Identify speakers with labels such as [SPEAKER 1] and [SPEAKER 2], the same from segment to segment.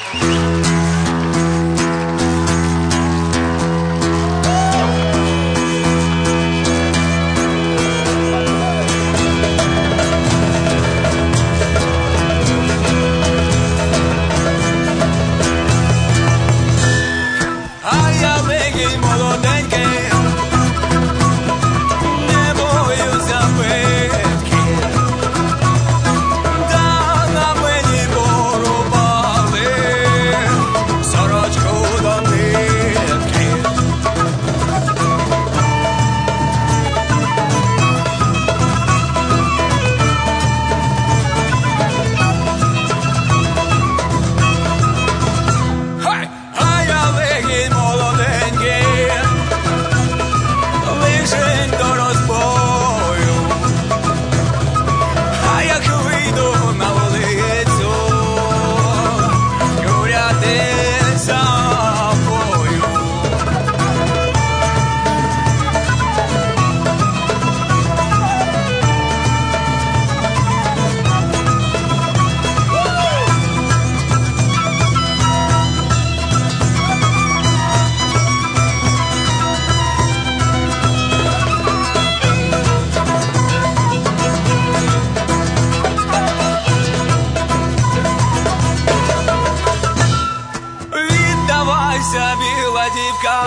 [SPEAKER 1] Біла дівка,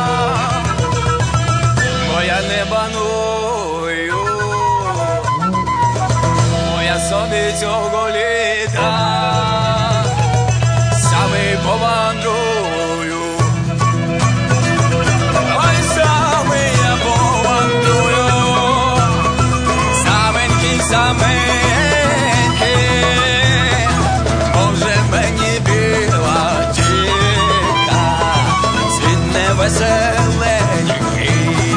[SPEAKER 1] моя не баную, моя собі цього літа, саме повандрую, ой, саме я повандрую, саменький, саменький, може мені біла дівка, світ невеселенький.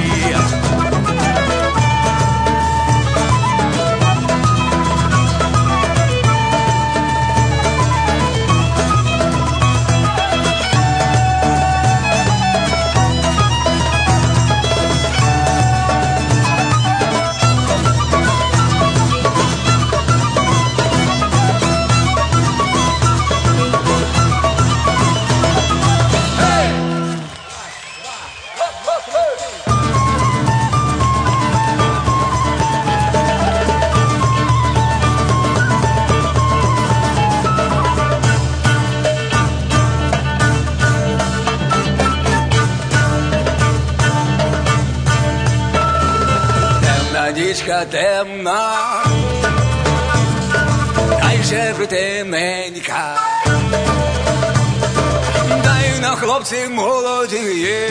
[SPEAKER 1] Нічка темна, дай же темненька, дай на хлопці молоді,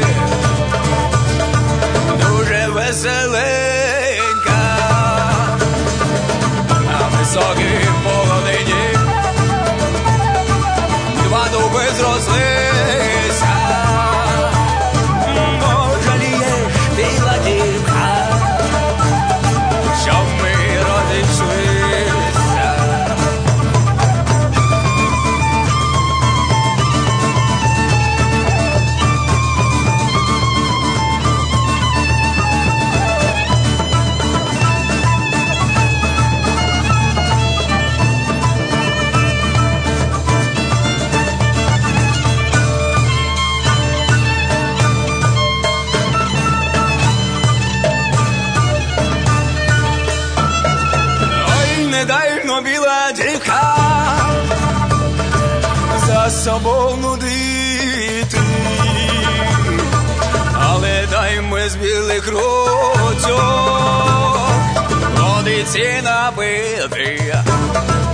[SPEAKER 1] дуже веселенька, на високій полонині два дуби зрослися, жалієш, біла дівка, щоб ми розійшлися. Недавно біла дівка за собою нудити, але дай ми з білих ручок водиці напити.